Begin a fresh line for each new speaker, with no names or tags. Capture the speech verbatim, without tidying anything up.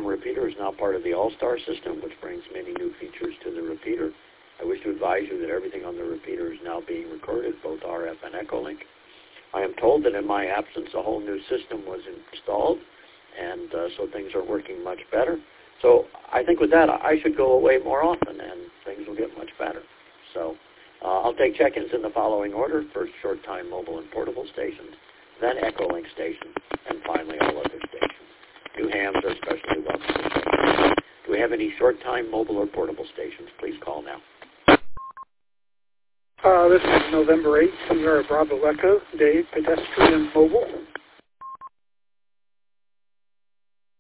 repeater is now part of the All-Star system, which brings many new features to the repeater. I wish to advise you that everything on the repeater is now being recorded, both R F and Echolink. I am told that in my absence, a whole new system was installed, and uh, so things are working much better. So I think with that, I should go away more often, and things will get much better. So uh, I'll take check-ins in the following order: first, short-time mobile and portable stations, then Echolink stations, and finally all other stations. New hams are especially welcome. Do we have any short-time mobile or portable stations? Please call now.
Uh, this is November eighth, Sierra Bravo Echo, Dave, pedestrian mobile.